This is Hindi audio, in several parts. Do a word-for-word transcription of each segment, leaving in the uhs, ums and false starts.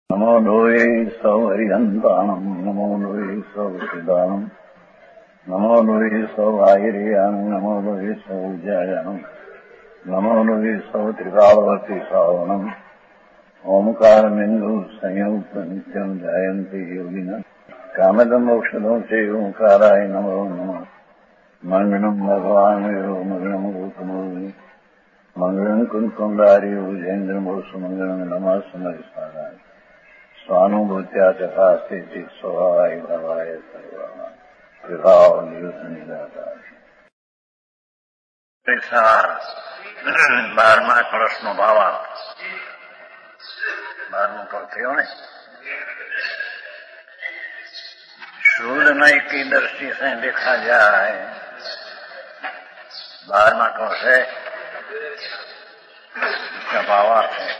नमो लोये सौहरिहन्ताणम् नमो लोये सौचिदानम् नमो लोये सौभागिर्यानम् नमो लोये सौविजयानम् नमो लोये सौत्रिकालवती सावनम् ओंकारमिन्दु संयुक्त नित्यम् जायन्ति योगिनः कामदम् मोक्षदम् च ओंकाराय नमो नमः मङ्गलम् भगवान् वीरो मङ्गलम् गौतमोऽग्नि मङ्गलम् कुन्कुण्डारि भुजेन्द्रमोसु मङ्गलम् नमः समरिसाराय स्वानुभूत्या तथा स्थिति स्वभावाय भवाय सर्वः विभाव निदाता બારમા કળશનો ભાવાર્થ બારમો કળ થયો ને शुद्ध नई की दृष्टि से देखा जाए बारहवां कलश है इसका भावार्थ है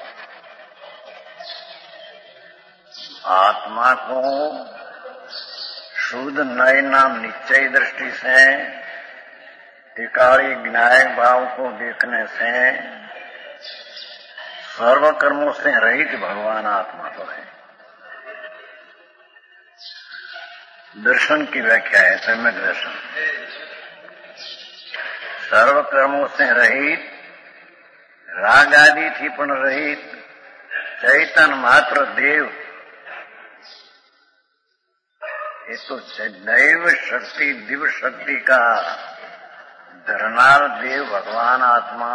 आत्मा को शुद्ध नए नाम निश्चय दृष्टि से टिकाड़ी ज्ञायक भाव को देखने से सर्व कर्मों से रहित भगवान आत्मा तो है। दर्शन की व्याख्या है सम्यक दर्शन, सर्व कर्मों से रहित, राग आदि थी पण रहित चैतन मात्र देव, ये तो दैव शक्ति दिव्य शक्ति का धरनार देव भगवान आत्मा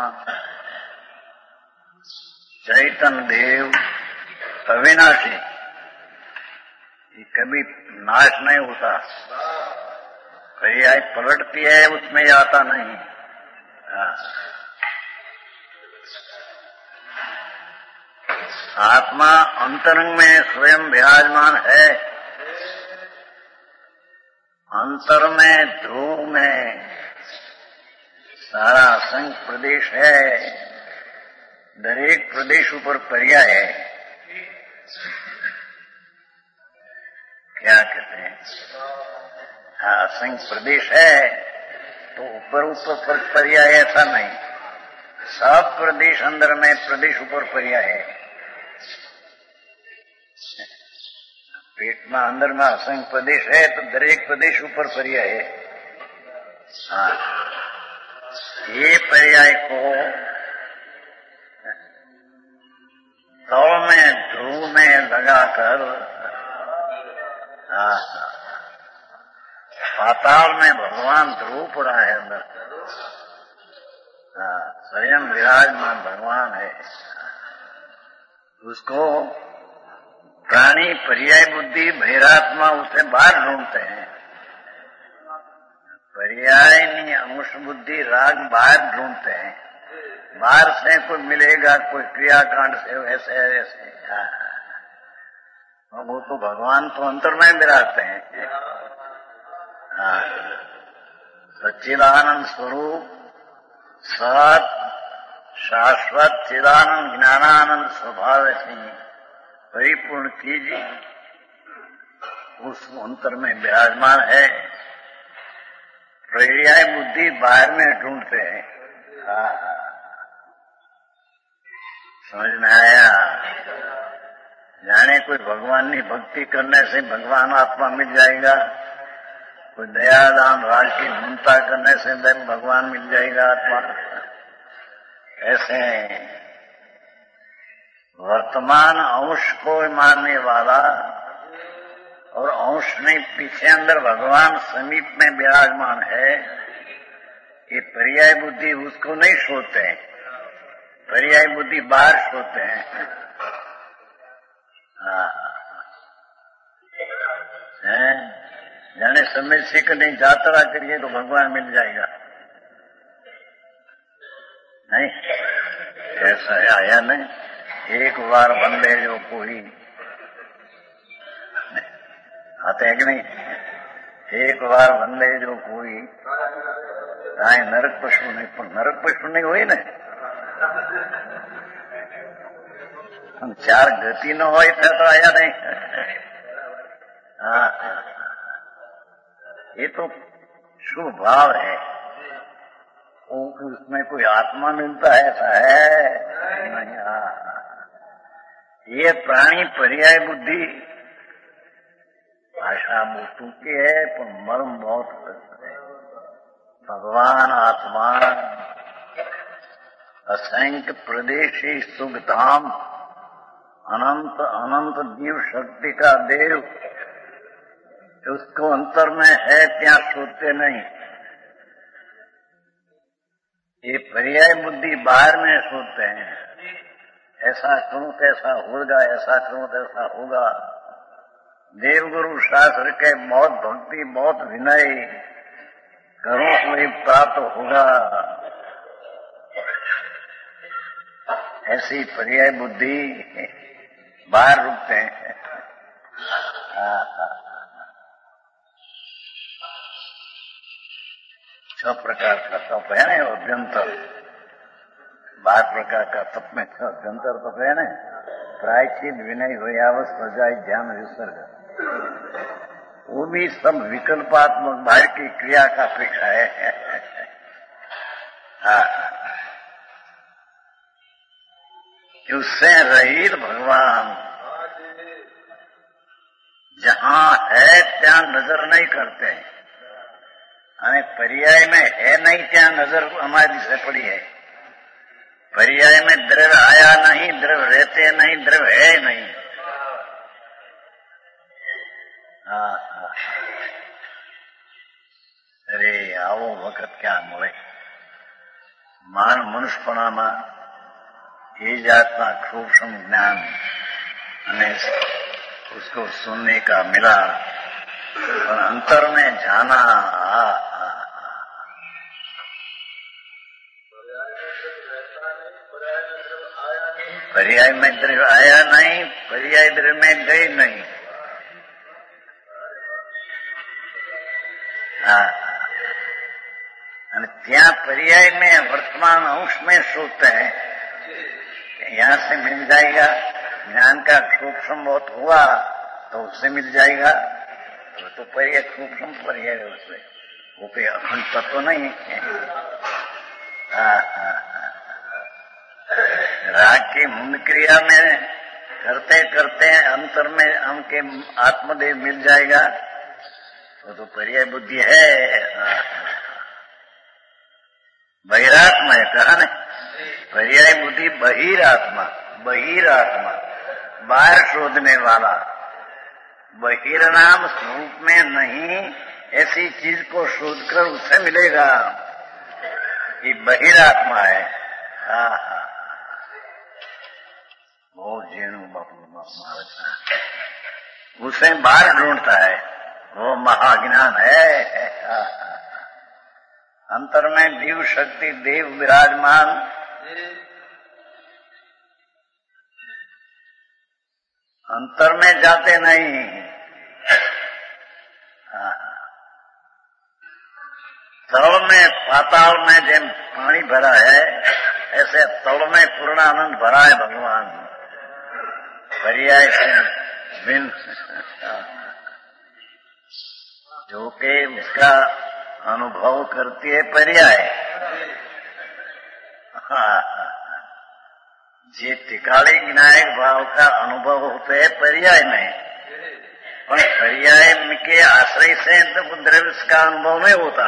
चैतन देव अविनाशी, ये कभी नाश नहीं होता, पर्याय पलटती है उसमें आता नहीं। आत्मा अंतरंग में स्वयं विराजमान है, अंतर में ध्रुव में सारा असंग प्रदेश है, दरेक प्रदेश ऊपर पर्याय है। क्या कहते हैं, हाँ असंग प्रदेश है तो ऊपर ऊपर पर पर्याय ऐसा नहीं, सब प्रदेश अंदर में प्रदेश ऊपर पर्याय है। पेट में अंदर में असंग प्रदेश है तो दरेक प्रदेश ऊपर पर्याय है। हाँ ये पर्याय को तौल में ध्रुव में लगाकर पाताल में भगवान ध्रुव पड़ा है अंदर, स्वयं विराजमान भगवान है। उसको प्राणी पर्याय बुद्धि भैरात्मा उसे बाहर ढूंढते हैं, पर्याय नहीं अंश बुद्धि राग बाहर ढूंढते हैं, बाहर से कोई मिलेगा कोई क्रियाकांड से ऐसे ऐसे। वो तो भगवान तो अंतर में विराजते हैं। सच्चिदानंद स्वरूप सत शाश्वत चिदानंद ज्ञानानंद स्वभाव से परिपूर्ण कीजिए, उस अंतर में विराजमान है। पर्याय बुद्धि बाहर में ढूंढते हैं। समझ में आया? जाने कोई भगवान की भक्ति करने से भगवान आत्मा मिल जाएगा, कोई दया दान राज की ममता करने से भगवान मिल जाएगा आत्मा। ऐसे वर्तमान अंश को मानने वाला और अंश में पीछे अंदर भगवान समीप में विराजमान है, ये पर्याय बुद्धि उसको नहीं सोते हैं, पर्याय बुद्धि बाहर सोते हैं। जाने समय से कहीं यात्रा करिए तो भगवान मिल जाएगा, नहीं ऐसा आया नहीं। एक बार बंदे जो कोई आते हैं कि नहीं, एक बार बंदे जो कोई आए नरक पशु नहीं, पर नरक पशु नहीं हुई ना, हम चार गति न हो तो आया नहीं। हाँ ये तो शुभ भाव है, उसमें कोई आत्मा मिलता है ऐसा है नहीं। ये प्राणी पर्याय बुद्धि भाषा मोटू की है पर मर्म बहुत है। भगवान आत्मा असंख्य प्रदेशी सुखधाम अनंत अनंत जीव शक्ति का देव, उसको अंतर में है त्या सोते नहीं। ये पर्याय बुद्धि बाहर में सोते हैं, ऐसा करूं तैसा होगा, ऐसा करूं तैसा होगा। देवगुरु शास्त्र के बहुत भक्ति बहुत विनय करो तो ही प्राप्त होगा, ऐसी पर्याय बुद्धि बाहर रुकते हैं। छह प्रकार का तप है ना अभ्यंतर, बारह प्रकार का तप में छह अभ्यंतर तप है ना। प्रायचित विनय होयावस सजाई ध्यान विसर्ग, वो भी सब विकल्पात्मक बाहर की क्रिया का अपेक्षा है। हाँ, उससे रहित भगवान जहां है त्या नजर नहीं करते, हमें पर्याय में है नहीं त्या नजर हमारी से पड़ी है। पर्याय में द्रव्य आया नहीं, द्रव्य रहते नहीं, द्रव्य है नहीं। हाँ हाँ, अरे આવો વખત ક્યાં મળે। માન મનુષ્યપણામાં ये जातना सूक्ष्म ज्ञान हमें उसको सुनने का मिला, और अंतर में जाना। आ, आ, पर्याय में द्रव्य आया नहीं, पर्याय द्रव्य में गई नहीं। हाँ, त्या पर्याय में वर्तमान अंश में सोते हैं, यहाँ से मिल जाएगा, ज्ञान का सूक्ष्म बहुत हुआ तो उससे मिल जाएगा, वो तो पर्याय सूक्ष्म पर्याय है, उससे वो पे अखंड तत्व नहीं है। हाँ हाँ, राग की मुंड क्रिया में करते करते अंतर में हमके आत्मदेव मिल जाएगा, वो तो पर्याय बुद्धि है। हाँ, बहिरात्मा है, कहा न पर्याय बुद्धि बहिरात्मा, बहिरात्मा बाहर शोधने वाला, बहिर्नाम स्वरूप में नहीं ऐसी चीज को शोध कर उससे मिलेगा, ये बहिरात्मा है। हाँ हाँ, वो जेणु बापू महाराज उसे बाहर ढूंढता है, वो महाज्ञान है। हाँ हाँ, अंतर में जीव शक्ति देव विराजमान, अंतर में जाते नहीं। तल में पाताल में जैसे पानी भरा है, ऐसे तल में पूर्ण आनंद भरा है भगवान, पर्याय से बिन जो के उसका अनुभव करती है पर्याय। जे टिकाड़ी विनायक भाव का अनुभव होते है पर्याय में, और पर्याय के आश्रय से तो द्रव्य का अनुभव नहीं होता।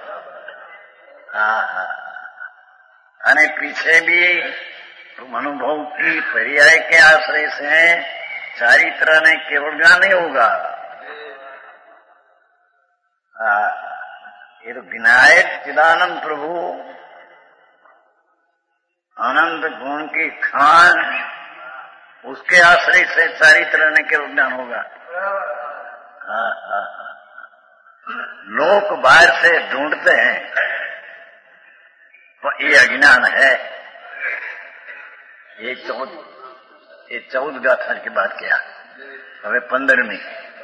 हाँ हाँ, अने पीछे भी अनुभव की पर्याय के आश्रय से चारित्र ने केवल ज्ञान नहीं होगा। हाँ, ये तो विनायक चिदानंद प्रभु आनंद गुण की खान, उसके आश्रय से चारित्र ने केवल ज्ञान होगा। हाँ हाँ, लोग बाहर से ढूंढते हैं तो ये अज्ञान है। ये चौद ये चौदह गाथा की बात किया, अबे पंद्रहवीं।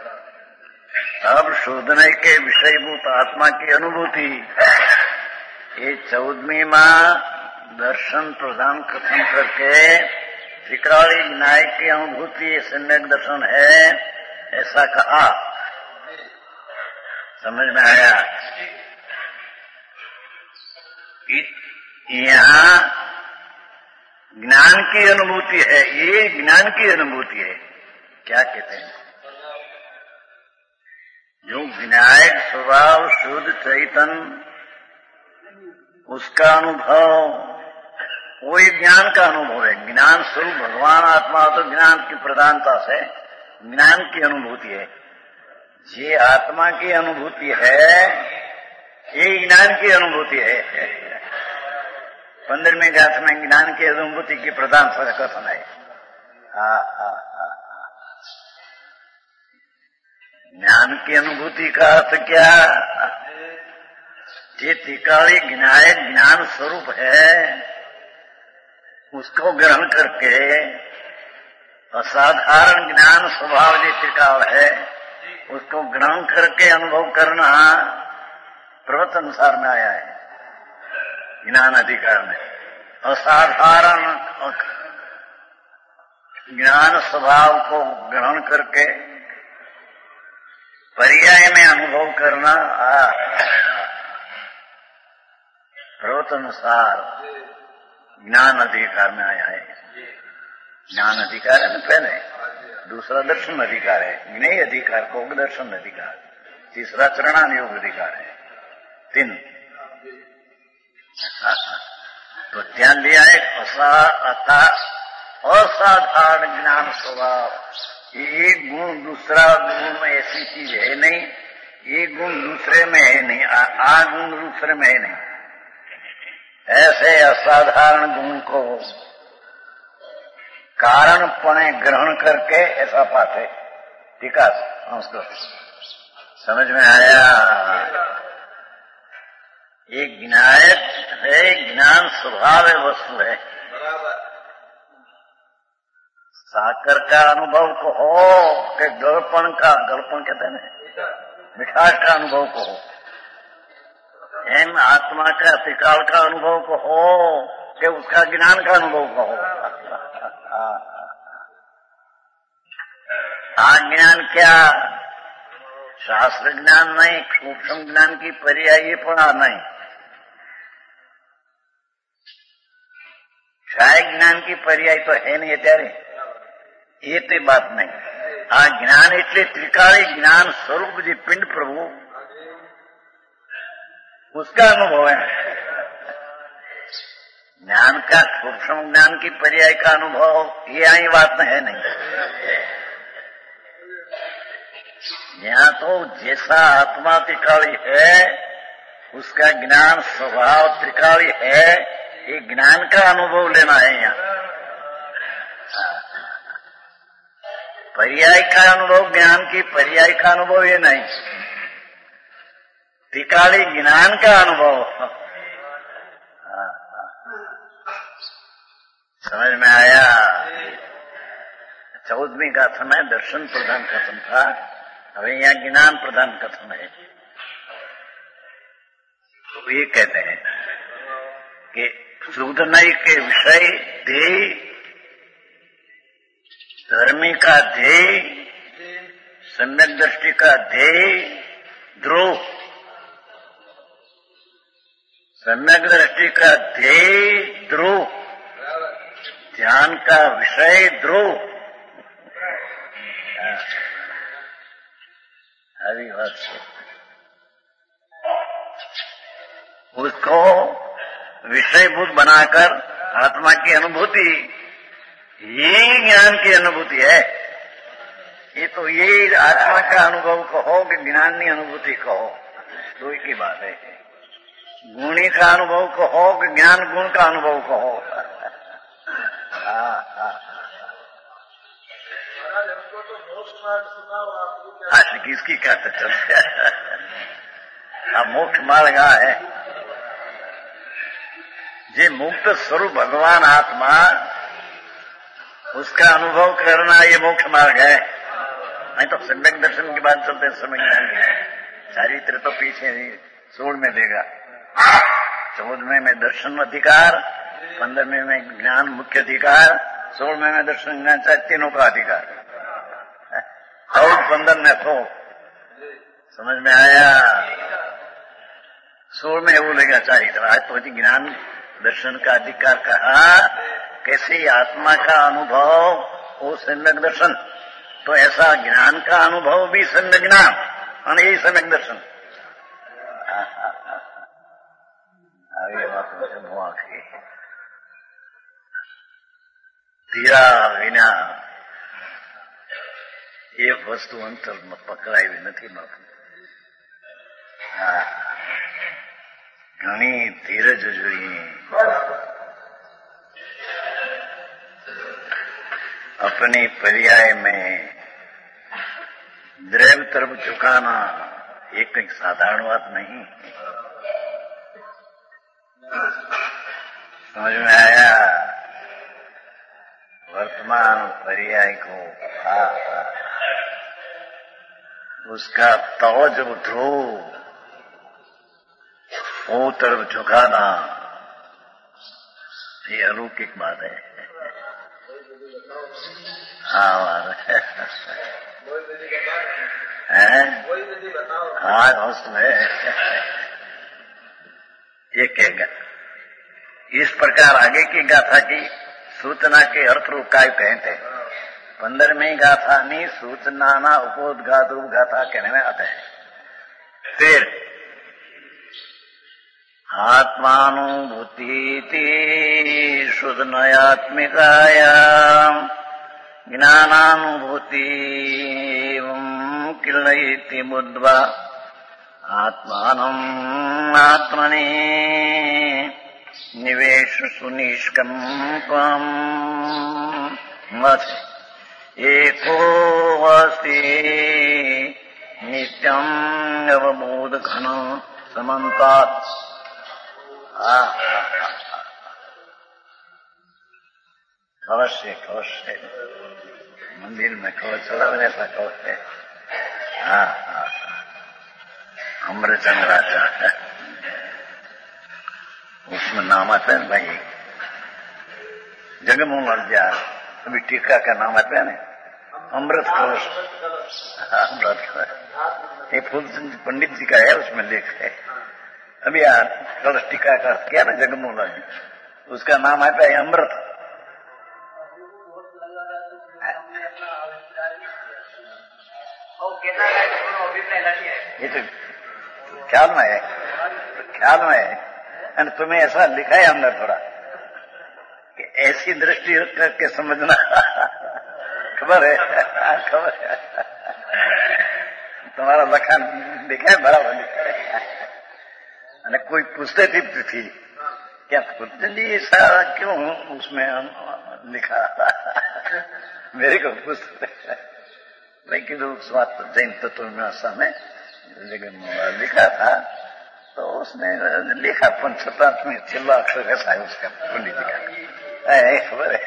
अब शोधने के विषयभूत आत्मा की अनुभूति, ये चौदहवीं माँ दर्शन प्रदान खत्म करके त्रिकाली विनायक की अनुभूति सम्यक दर्शन है, ऐसा कहा। समझ में आया? यहाँ ज्ञान की अनुभूति है, ये ज्ञान की अनुभूति है। क्या कहते हैं? जो विनायक स्वभाव शुद्ध चैतन्य, उसका अनुभव वही ज्ञान का अनुभव है। ज्ञान स्वरूप भगवान आत्मा तो ज्ञान की प्रधानता से ज्ञान की अनुभूति है। ये आत्मा की अनुभूति है, ये ज्ञान की अनुभूति है। पंद्रहवें गाथ में ज्ञान की अनुभूति की प्रधानता का कथन है। हाँ हाँ हाँ ज्ञान की अनुभूति का अर्थ क्या? ये त्रिकाली विनायक ज्ञान स्वरूप है, उसको ग्रहण करके असाधारण ज्ञान स्वभाव जो त्रिकाल है उसको ग्रहण करके अनुभव करना प्रवृत्त अनुसार में आया है। ज्ञान अधिकार में असाधारण ज्ञान स्वभाव को ग्रहण करके पर्याय में अनुभव करना प्रवृत्त अनुसार ज्ञान अधिकार में आया है। ज्ञान अधिकार है ना पहले, दूसरा दर्शन अधिकार है, ज्ञेय अधिकार को दर्शन अधिकार, तीसरा चरणानुयोग अधिकार है। तीन तो ध्यान दिया है असा अथा असाधारण ज्ञान स्वभाव। एक गुण दूसरा गुण में ऐसी चीज है नहीं, एक गुण दूसरे में है नहीं, आ, आ गुण दूसरे में है नहीं। ऐसे असाधारण गुण को कारणपणे ग्रहण करके ऐसा पाते। ठीक है, संस्कृत समझ में आया? एक ज्ञायक है, ज्ञान स्वभाव है, वस्तु है। साकर का अनुभव को हो कि गलपन का, गलपन कहते हैं ना, मिठास का अनुभव को हो, एम आत्मा का त्रिकाल का अनुभव को हो कि उसका ज्ञान का अनुभव को हो। आज्ञान क्या? शास्त्र ज्ञान नहीं, सूक्ष्म ज्ञान की पर्यायीपणा नहीं, क्षय ज्ञान की पर्याय तो है नहीं ત્યારે એ તે बात नहीं। आ ज्ञान એટલે त्रिकाली ज्ञान स्वरूप जी पिंड प्रभु, उसका अनुभव है। ज्ञान का सूक्ष्म ज्ञान की पर्याय का अनुभव ये आई बात है नहीं। यहाँ तो जैसा आत्मा त्रिकाली है उसका ज्ञान स्वभाव त्रिकाली है, ये ज्ञान का अनुभव लेना है। यहाँ पर्याय का अनुभव, ज्ञान की पर्याय का अनुभव ये नहीं, त्रिकाली ज्ञान का अनुभव। समझ में आया? चौदहवीं गाथा में दर्शन प्रधान कथन था, अब यहाँ ज्ञान प्रधान कथन है। तो ये कहते हैं कि सुधनय के विषय ध्येय, धर्मी का ध्येय, सम्यक दृष्टि का ध्येय ध्रुव, सम्यक दृष्टि का ध्येय ध्रुव, ध्यान का विषय ध्रुव। हरी बात से उसको विषयभूत बनाकर आत्मा की अनुभूति, ये ज्ञान की अनुभूति है। ये तो ये आत्मा का अनुभव कहो कि ज्ञान की अनुभूति कहो, दो ही की बात है। गुणी का अनुभव कहो कि ज्ञान गुण का अनुभव कहो। आज किसकी क्या चलते अब मोक्ष मार्ग है, जे मुक्त स्वरूप भगवान आत्मा, उसका अनुभव करना ये मोक्ष मार्ग है। नहीं तो सम्यक दर्शन की बात चलते समय ज्ञान की चारित्र तो पीछे सोल में देगा। चौदहवें में दर्शन अधिकार, पंद्रहवें में ज्ञान मुख्य अधिकार, सोलहवें में दर्शन ज्ञान चाहे तीनों का अधिकार। और पंद्रह में तो समझ में आया? सोल में वो लेगा चारित्र। आज तो ज्ञान दर्शन का अधिकार कहा कैसे आत्मा का अनुभव वो सम्यक दर्शन, तो ऐसा ज्ञान का अनुभव भी सम्यक ज्ञान और यही सम्यक दर्शन। आगे बात मुझे मुआ की धीरा विना एक वस्तु अंतરમાં પકડાવી નથી બાપુ। ઘણી ધીરજ જોઈએ। अपने पर्याय में द्रव्य तरफ झुकाना एक एक साधारण बात नहीं। समझ में आया? वर्तमान पर्याय को आ, आ, उसका तव जब उठो वो तरफ झुकाना ये अलौकिक बात है। हाँ हाँ दोस्त में ये कहेगा इस प्रकार आगे की गाथा की सूचना के अर्थ रूप काय कहते हैं। पंद्रहवीं गाथा नहीं सूचना ना उपोद्घात रूप गाथा कहने में आता है। फिर आत्मानुभूति शुद्ध नयात्मिकायाम ज्ञानानुभूति किलयति बुद्ध्वा आत्मानम् आत्मनि निवेश सुनिष्कम्पम् एको अस्ति नित्यम् अवबोध घन समन्तात्। कवच है कवच है मंदिर में कवच चला रहता कवच है। हाँ हाँ अमृतचंद्राचार्य उसमें नाम आता है भाई जगमोहन अर्जा अभी टीका का नाम आता है ना अमृत कलश। अमृत कलश ये फूलचंद पंडित जी का है उसमें लेख है। अभी यार कलश टीका का क्या ना जगमोहन अर्जा उसका नाम आता है अमृत। ये तो ख्याल में है ख्याल में है और तुम्हें ऐसा लिखा है अंदर थोड़ा कि ऐसी दृष्टि करके समझना। खबर है खबर है तुम्हारा लखन लिखा है बराबर लिखा है। और कोई पूछते थी क्या पूछते जी ऐसा क्यों उसमें लिखा मेरे को पूछते लेकिन उस बात जैन तत्व में में लिखा था तो उसने लिखा पंचपात में चिल्ला अक्षर ऐसा है उसका पंडित जी का खबर है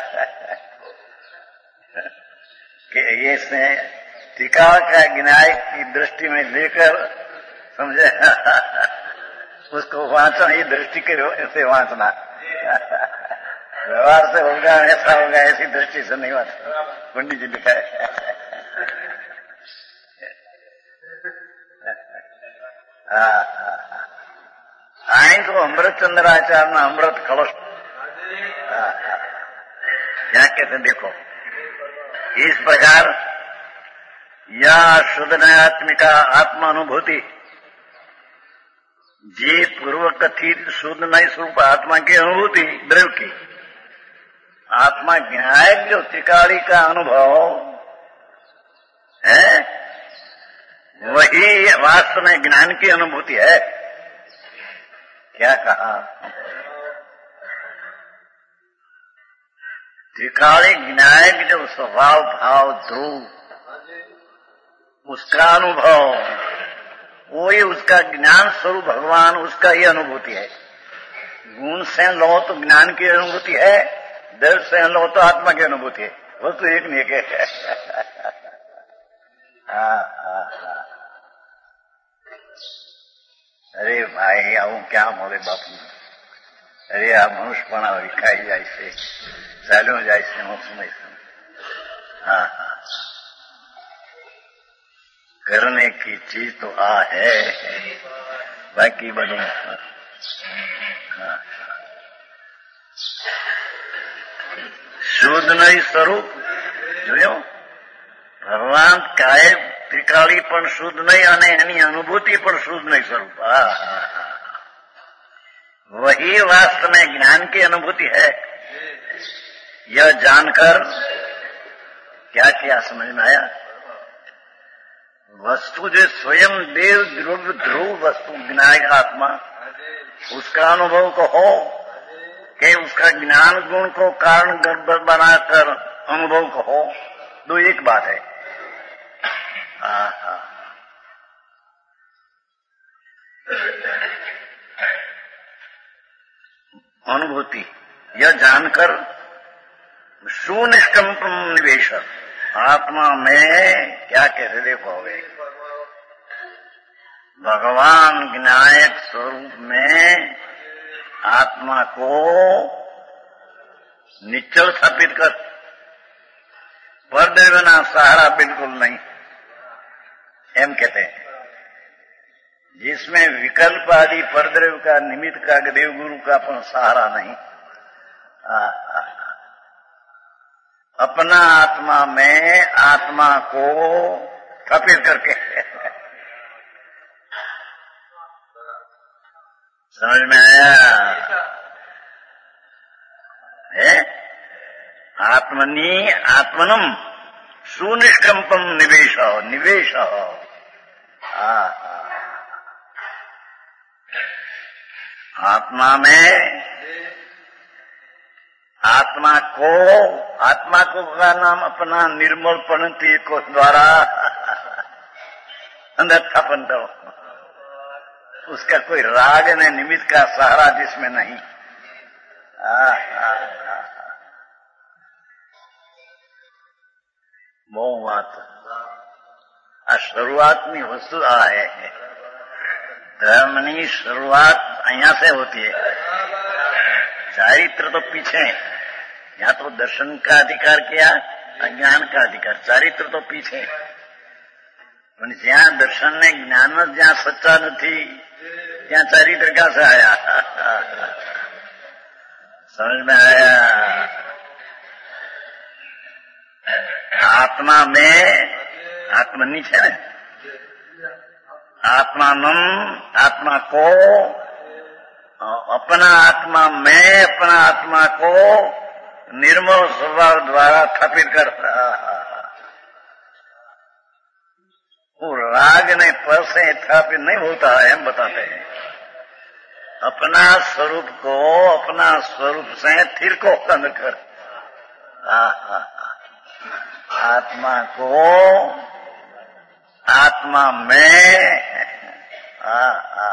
कि ये से टीका का न्याय की दृष्टि में लेकर समझे उसको वांचना ये दृष्टि के ऐसे वांचना व्यवहार से होगा ऐसा होगा ऐसी दृष्टि से नहीं वांचना। पंडित जी लिखा है आएंगे अमृत चंद्राचार्य ना अमृत कलश क्या कहते हैं देखो इस प्रकार या शुद्ध नयात्मिका आत्मा अनुभूति जी पूर्व कथित शुद्ध नई स्वरूप आत्मा की अनुभूति द्रव्य की आत्मा ज्ञान जो त्रिकाली का अनुभव है वही वास्तव में ज्ञान की अनुभूति है। क्या कहा त्रिकाली ज्ञान जो स्वभाव भाव ध्रुव उसका अनुभव वही उसका ज्ञान स्वरूप भगवान उसका ही अनुभूति है। गुण से लो तो ज्ञान की अनुभूति है दर्द से लो तो आत्मा की अनुभूति है। वो तो एक नहीं है। हाँ हाँ हाँ अरे भाई આવું क्या बोले बापू अरे आ मनुष्यपणा विखाई जाए से चाल्यो जाए से मोक्षमय से। हाँ हाँ करने की चीज तो आ है बाकी बदू हाँ શુદ્ધ નહીં સ્વરૂપ જોયું ભગવાન કાય ત્રિકાળી પણ શુદ્ધ નહીં અને એની અનુભૂતિ પણ શુદ્ધ નહીં સ્વરૂપ वही वास्तव में ज्ञान की अनुभूति है। यह जानकर क्या किया समझ में आया? वस्तु जो स्वयं देव ध्रुव ध्रुव वस्तु विनायक आत्मा उसका अनुभव को हो कि उसका ज्ञान गुण को कारण गर्भ बनाकर अनुभव को हो, दो एक बात है। हाँ अनुभूति यह जानकर सुनिष्कंपम निवेश आत्मा में क्या कहते देखोगे, भगवान विनायक स्वरूप में आत्मा को निश्चल स्थापित कर, पर्दे बिना सहारा बिल्कुल नहीं एम कहते हैं, जिसमें विकल्प आदि परद्रव्य का निमित्त का देव गुरु का अपन सहारा नहीं। आ, आ, अपना आत्मा में आत्मा को स्थापित करके समझ में आया है? आत्मनि आत्मनम सुनिष्कंपम निवेश निवेश आत्मा में आत्मा को आत्मा को का नाम अपना निर्मल पंक्ति को द्वारा अंदर स्थापन करो, उसका कोई राग न निमित्त का सहारा जिसमें नहीं। आ, आ, आ, वो बात आ शुरुआत में वस्तु आ है, धर्मनी शुरुआत यहाँ से होती है, चारित्र तो पीछे, यहाँ तो दर्शन का अधिकार किया, अज्ञान का अधिकार, चारित्र तो पीछे। ज्યાં દર્શન ને જ્ઞાન જ જ્યાં સચ્ચા નથી ત્યાં ચારિત્ર ક્યાં से आया? समझ में आया? आत्मा में आत्मनी है ना, आत्मानम आत्मा को अपना आत्मा में अपना आत्मा को निर्मल स्वभाव द्वारा स्थापित करता, वो राग ने पर से स्थापित नहीं होता है, हम बताते हैं। अपना स्वरूप को अपना स्वरूप से स्थिर को अंदर कर, आत्मा को आत्मा में आ, आ,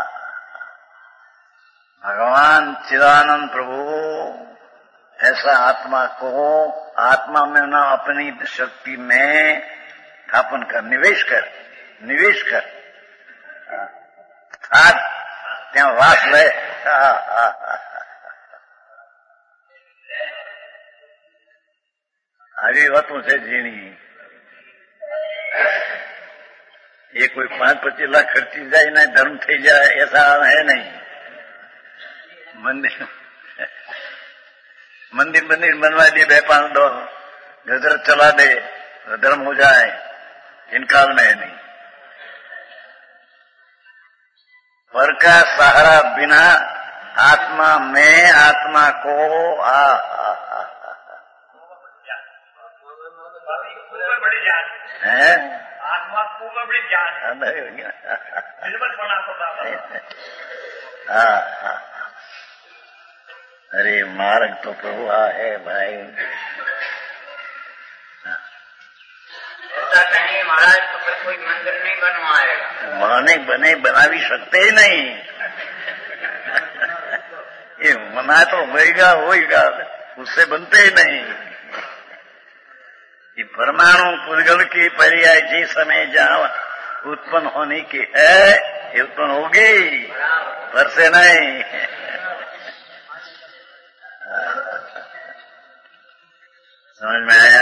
भगवान चिदानंद प्रभु ऐसा आत्मा को आत्मा में ना अपनी शक्ति में स्थापन कर, निवेश कर, निवेश कर, आज ત્યાં વાસ લે। આવી વાતો છે ઝીણી, ये कोई पांच पच्चीस लाख खर्ची जाए ना धर्म थी जाए ऐसा है नहीं। मंदिर मंदिर मंदिर बनवा दिए, बे पांच दो गजर चला दे तो धर्म हो जाए, इनकार में है नहीं। पर का सहारा बिना आत्मा में आत्मा को आ, आ, आ, है आत्मा को में बड़ी जान नहीं निर्मल बना हाँ हाँ। अरे मार्ग तो प्रभु आ है भाई। ऐसा कहीं महाराज तो फिर कोई मंदिर नहीं बनवाएगा, माने बने बना भी सकते ही नहीं। ये मना तो होएगा होएगा, उससे बनते ही नहीं। ये परमाणु पुद्गल की पर्याय जिस समय जहाँ उत्पन्न होने की है ये उत्पन्न होगी, पर से नहीं। समझ में आया?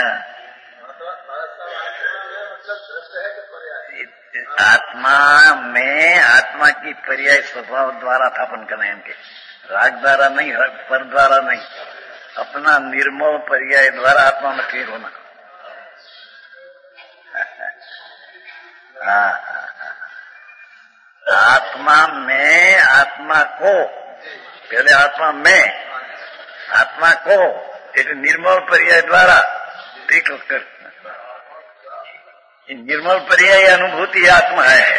आत्मा में आत्मा की पर्याय स्वभाव द्वारा स्थापन करना है इनके, राग द्वारा नहीं, पर द्वारा नहीं, अपना निर्मल पर्याय द्वारा आत्मा में ठीक होना। आत्मा में आत्मा को, पहले आत्मा में आत्मा को एक निर्मल पर्याय द्वारा ठीक कर, निर्मल पर्याय अनुभूति आत्मा है।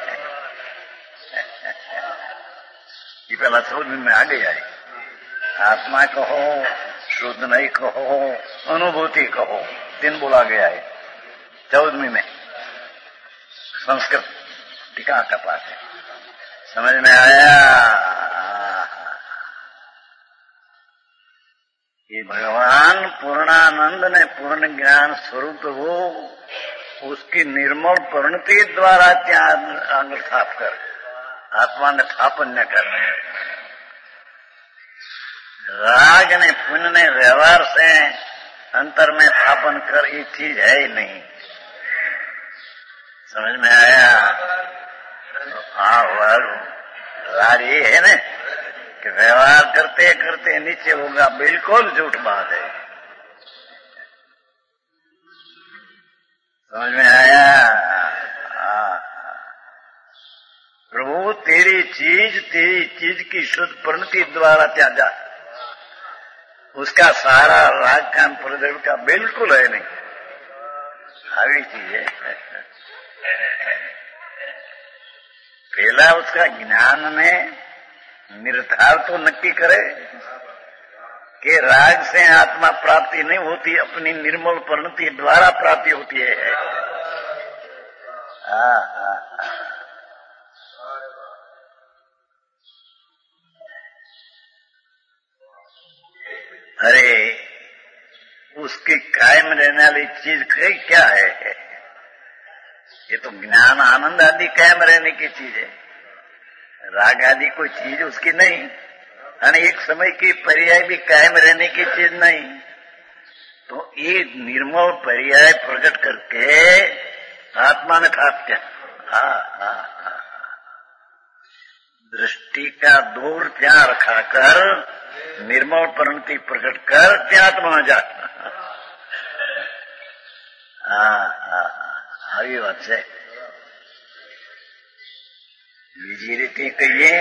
ये पहला समझ में आ गया है। आत्मा कहो, शुद्ध नहीं कहो, अनुभूति कहो, तीन बोला गया है चौदहवीं में संस्कृत टीका का पाठ है। समझ में आया? ये भगवान पूर्णानंद ने पूर्ण ज्ञान स्वरूप हो, उसकी निर्मल परिणति द्वारा त्याग अंग स्थाप कर आत्मा ने स्थापन न कर, राग ने पुण्य ने व्यवहार से अंतर में स्थापन कर, ये चीज है ही नहीं। समझ में आया? हाँ, राग ये है ना कि व्यवहार करते करते नीचे होगा, बिल्कुल झूठ बात है। समझ में आया? प्रभु तेरी चीज तेरी चीज की शुद्ध परिणति द्वारा त्यागा, उसका सारा राग कान प्रदेव का बिल्कुल है नहीं, हावी चीज है। पहला उसका ज्ञान में निर्धार तो नक्की करे कि राग से आत्मा प्राप्ति नहीं होती, अपनी निर्मल परिणति द्वारा प्राप्ति होती है। हाँ हाँ हाँ। अरे उसकी कायम रहने वाली चीज क्या है? ये तो ज्ञान आनंद आदि कायम रहने की चीज है, राग आदि कोई चीज उसकी नहीं, यानी एक समय की पर्याय भी कायम रहने की चीज नहीं। तो ये निर्मल पर्याय प्रकट करके आत्मा ने ठाकते। हाँ हाँ हाँ, दृष्टि का दूर ત્યાં रखाकर निर्मल परिणति प्रकट कर ત્યાં आत्मा में जाता। हाँ हाँ આવી વાત છે। બીજી રીતે કહીએ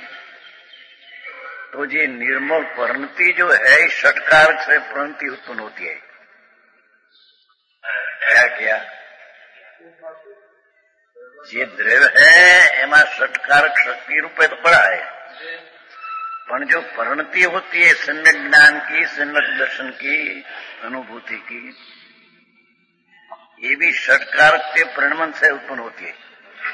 तो ये निर्मल परिणति जो है षटकारक से परिणति उत्पन्न होती है। क्या किया? ये द्रव्य है एमा षटकारक शक्ति रूपे तो पड़ा है, पर जो परिणति होती है सम्यक ज्ञान की, सम्यक दर्शन की, अनुभूति की, ये भी षटकारक के परिणमन से उत्पन्न होती है।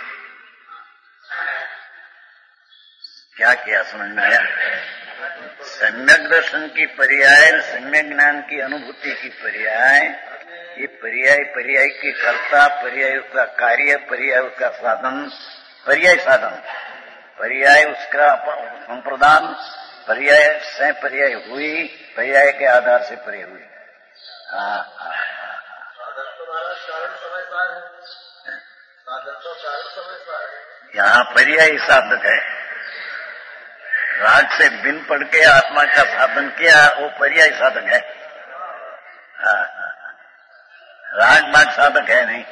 क्या किया? समझ में आया? सम्यक दर्शन की पर्याय, सम्यक ज्ञान की अनुभूति की पर्याय, ये पर्याय पर्याय की कर्ता, पर्याय उसका कार्य, पर्याय उसका साधन, पर्याय साधन, पर्याय उसका संप्रदान, पर्याय से पर्याय हुई, पर्याय के आधार से पर्याय हुई। हाँ हाँ साधन तो कारण समझदार है, साधन तो कारण समझदार है। यहाँ पर्याय साधक है। राग से बिन पढ़ के आत्मा का साधन किया, वो पर्याय साधक है। हाँ हाँ, राग बाग साधक है नहीं।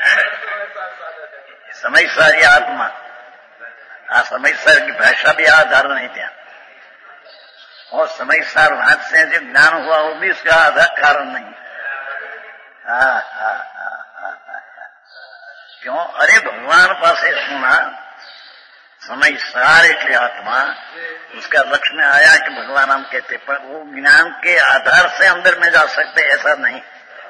समय सारी आत्मा, आ समय सार की भाषा भी आधार नहीं था, और समय सार राग से जो ज्ञान हुआ वो भी उसका आधार कारण नहीं। हाँ हाँ हाँ हाँ हाँ, क्यों? अरे भगवान पासे सुना समय सार એટલે आत्मा, उसका लक्ष्य में आया कि भगवान हम कहते, पर वो ज्ञान के आधार से अंदर में जा सकते, ऐसा नहीं।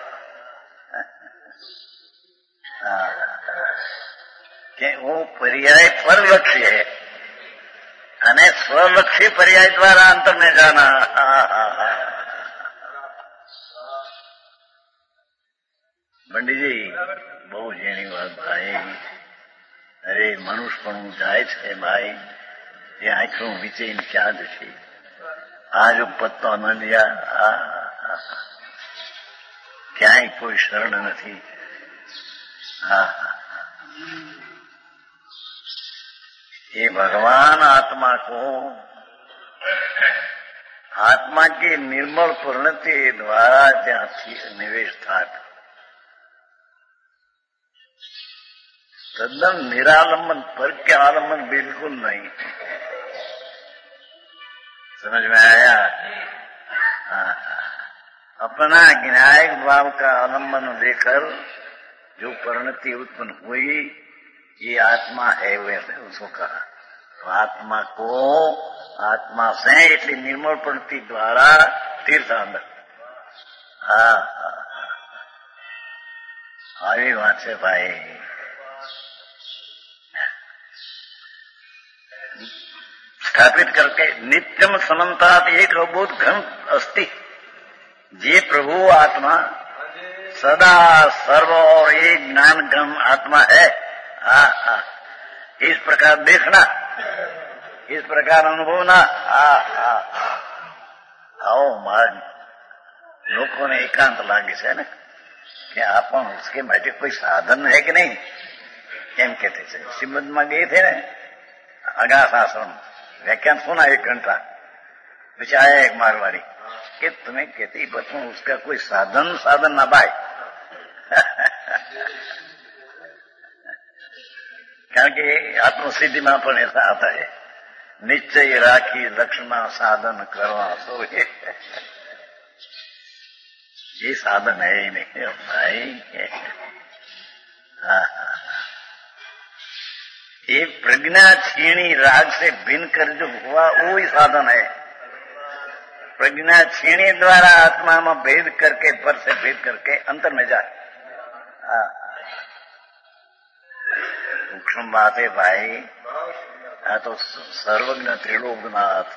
कि वो पर्याय पर लक्ष्य है, અને સ્વલક્ષી पर्याय द्वारा अंतर में जाना। બંડી जी બહુ જેની વાત ભાઈ, અરે મનુષ્યપણું જાય છે ભાઈ, એ આંખો વિચેને ક્યાં જશે? આ જો પત્તો ન લ્યા, ક્યાંય કોઈ શરણ નથી। હા હા, ये भगवान आत्मा को આત્મા की निर्मल परिणति द्वारा ત્યાંથી નિવેશ થાય तद्दन निरालंबन पर के आलंबन बिल्कुल नहीं। समझ में आया? हाँ, अपना ज्ञायक भाव का आलंबन लेकर जो परिणति उत्पन्न हुई ये आत्मा है वैसे उसको कहा। तो आत्मा को आत्मा से इतनी निर्मल परिणति द्वारा तीर्थ अंदर हाँ આવી વાત છે ભાઈ। स्थापित करके नित्यम समन्तात एक अबोध घन अस्ति जे प्रभु आत्मा सदा सर्व और एक ज्ञान घन आत्मा है। आ, आ, इस प्रकार देखना, इस प्रकार अनुभवना। आ, आ, आओ मार्ग लोगों ने एकांत लागे છે ને कि आप उसके માટે कोई साधन है कि नहीं એમ कहते थे। श्रीमद में गए थे ना अगास आश्रम व्याख्यान सुना एक घंटा पीछे आया एक मारवाड़ी कि तुम्हें कहती बच्चों उसका कोई साधन साधन ना भाई कारण कि आत्मसिद्धि में पण ऐसा आता है निश्चय राखी लक्ष्मण साधन करवा सो ये साधन है ही नहीं भाई। हाँ हाँ ये प्रज्ञा छीणी राग से भिन्न कर जो हुआ वो ही साधन है। प्रज्ञा छीणी द्वारा आत्मा में भेद करके पर से भेद करके अंतर में जाए। सूक्ष्म बात है भाई। हाँ तो सर्वज्ञ त्रिलोकनाथ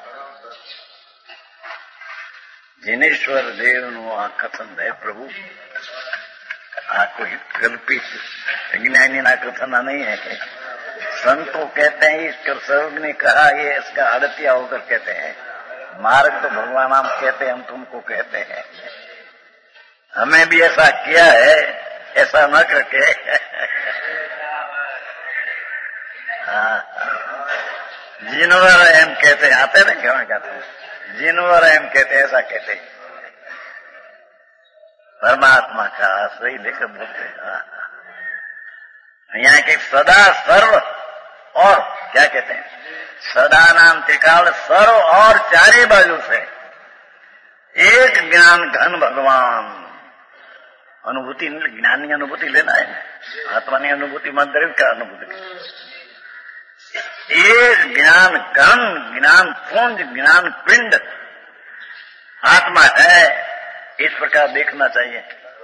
जिनेश्वर देव नु आ कथन है प्रभु आ कोई कल्पित ज्ञानी ना कथन नहीं है। संतो कहते हैं ईश्वर सर्वज्ञ ने कहा ये इसका अड़तिया होकर कहते हैं। मार्ग तो भगवान हम कहते हैं हम तुमको कहते हैं। हमें भी ऐसा किया है ऐसा न करके हाँ जिनवर एम कहते हैं आते ना क्या कहते हैं जिनवर एम कहते ऐसा कहते परमात्मा का सही लेकर बोलते यहाँ के सदा सर्व और क्या कहते हैं सदा नाम त्रिकाल सर्व और चारे बाजू से एक ज्ञान घन भगवान अनुभूति ज्ञान की अनुभूति लेना है आत्मा की अनुभूति मंदिर का अनुभूति एक ज्ञान घन ज्ञान पुंज ज्ञान पिंड आत्मा है इस प्रकार देखना चाहिए।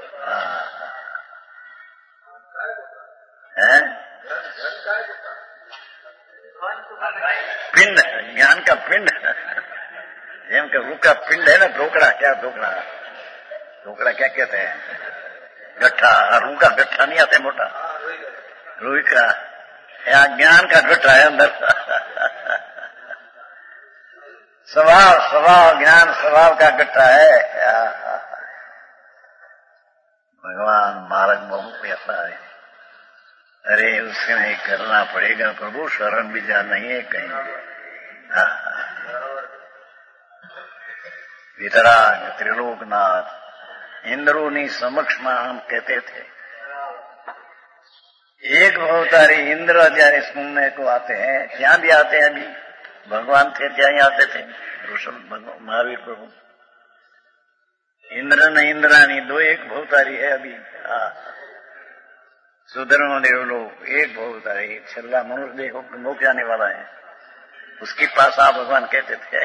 है पिंड ज्ञान का पिंड जेम का रूह का पिंड है ना ढोकड़ा क्या ढोकड़ा ढोकड़ा क्या कहते हैं गट्ठा रूह का गट्ठा नहीं आते मोटा रूह का या ज्ञान का गट्ठा है अंदर स्वभाव स्वभाव ज्ञान स्वभाव का गट्ठा है। भगवान मार्ग बहुत ऐसा है। अरे उससे नहीं करना पड़ेगा प्रभु शरण भी जा नहीं है कहीं। वितराग त्रिलोकनाथ इंद्रोनी समक्ष में हम कहते थे एक भवतारी इंद्र जયારે सुनने को आते हैं ત્યાં भी आते हैं अभी भगवान थे ત્યાં ही आते थे महावीर प्रभु इंद्र न इंद्रानी दो एक भवतारी है अभी सुधर्म देव लोग एक भवतारी छल्ला मनुष्य देखो मोक्ष जाने वाला है उसके पास आप भगवान कहते थे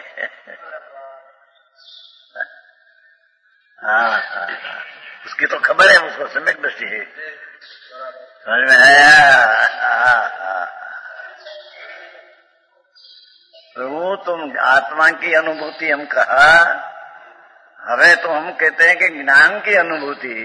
हाँ हाँ उसकी तो खबर है उसको सम्यक दृष्टि है समझ में आया। प्रभु तुम आत्मा की अनुभूति हम कहा हमें तो हम कहते हैं कि ज्ञान की अनुभूति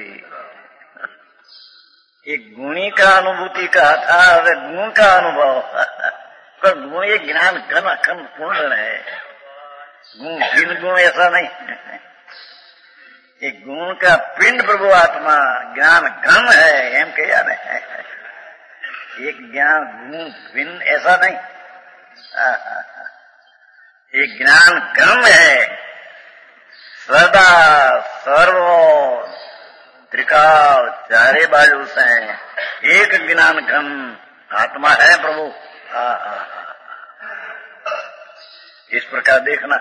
एक गुणी का अनुभूति कहा था हमें गुण का अनुभव पर गुण ये ज्ञान घन अखंड पूर्ण है गुण भिन्न गुण ऐसा नहीं एक गुण का पिंड प्रभु आत्मा ज्ञान घन है एम कह याद है एक ज्ञान गुण भिन्न ऐसा नहीं एक ज्ञान घन है सदा सर्व त्रिकाल चारे बाजू से एक ज्ञान घन आत्मा है प्रभु। आ, आ, आ, इस प्रकार देखना,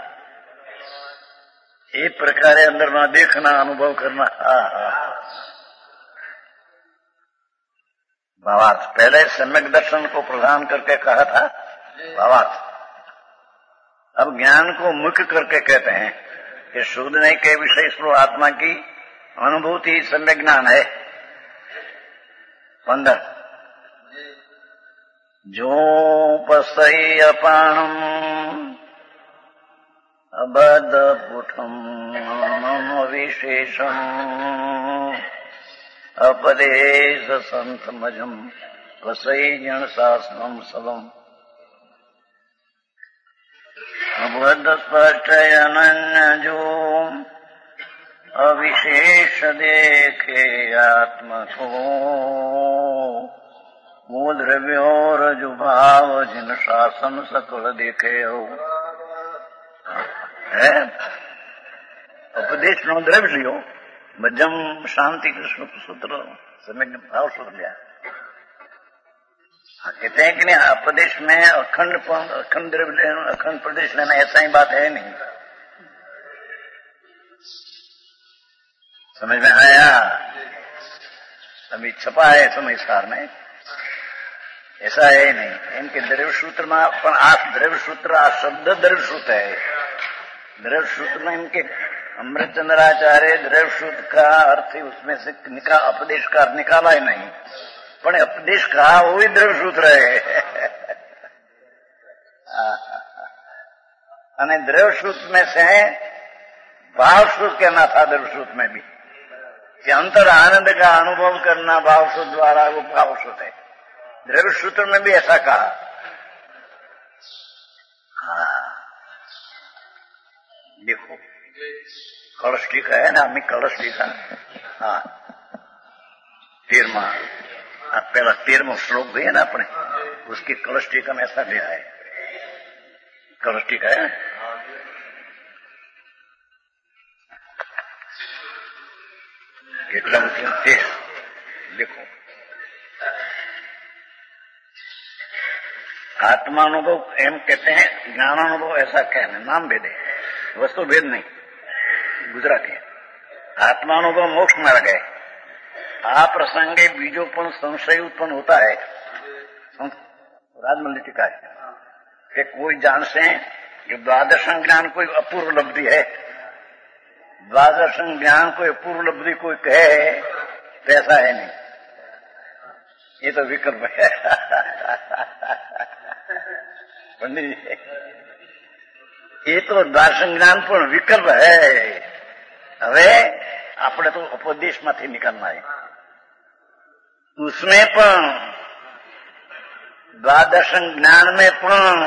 एक प्रकार अंदर ना देखना, अनुभव करना। आ, आ, भावार्थ पहले सम्यक दर्शन को प्रदान करके कहा था भावार्थ, अब ज्ञान को मुख्य करके कहते हैं कि शोधने के विषय स्वरूप आत्मा की अनुभूति ही सम्यक ज्ञान है। पंद्रह जो पसई अपाणम अबद पुठम विशेषम अपदेश संतमजम पसई जन शासनम सबम अबद स्पष्टय अनन्य जो अविशेष देखे आत्म को मूल द्रव्योर जो भाव जिन शासन सकल देखे हो है। उपदेश नो द्रव्य लियो मध्यम शांति कृष्ण सूत्र समय भाव सूत्र लिया। कहते हैं कि नहीं उपदेश में अखंड अखंड द्रव्य लेना, अखंड प्रदेश लेना, ऐसा ही बात है नहीं। समझ में आया? अभी छपा है समाचार में, ऐसा है नहीं। इनके द्रव्य सूत्र में अपन आप द्रव्य सूत्र आ शब्द द्रव्य सूत्र है। द्रव्य सूत्र में इनके अमृतचंद्राचार्य द्रव्य सूत्र का अर्थ ही उसमें से निकाल उपदेश का अर्थ निकाला ही नहीं, पर उपदेश कहा वो ही द्रव्य सूत्र है। અને द्रव्य सूत्र में से भाव सूत्र कहना था। द्रव्य सूत्र में भी कि अंतर आनंद का अनुभव करना भाव सूत्र द्वारा, वो भाव सूत्र है। द्रव्य सूत्र में भी ऐसा कहा। हाँ देखो कलश टीका है ना, हमें कलश टीका। हाँ तेरहवां, आप पहला तेरहवां श्लोक दिए ना अपने, उसकी कलश टीका में ऐसा लिया है। कलश टीका है કેટલા મુખ્ય છે देखो। आत्मानुभव एम कहते हैं, ज्ञानानुभव ऐसा कहना नाम भेद है, वस्तु भेद नहीं। गुजराती है आत्मानुभव मोक्ष मार्ग है। आ प्रसंगे बीजोपन संशय उत्पन्न होता है। राजमल्ली टीका है कि कोई जान से कि द्वादशन ज्ञान कोई अपूर्व लब्धि है, द्वादशन ज्ञान कोई अपूर्व लब्धि कोई कहे तो ऐसा है नहीं, ये तो विकल्प है। पंडित जी ये तो द्वादशन ज्ञान पर विकल्प है। હવે આપણે તો ઉપદેશમાંથી નીકળના है, उसमें पण द्वादशन ज्ञान में पण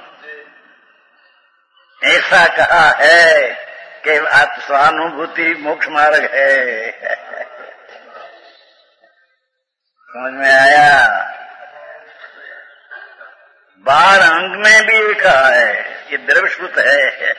ऐसा कहा है कि स्वानुभूति मोक्ष मार्ग है। समझ में आया? बार अंग में भी ये कहा है, ये द्रव्यश्रुत है।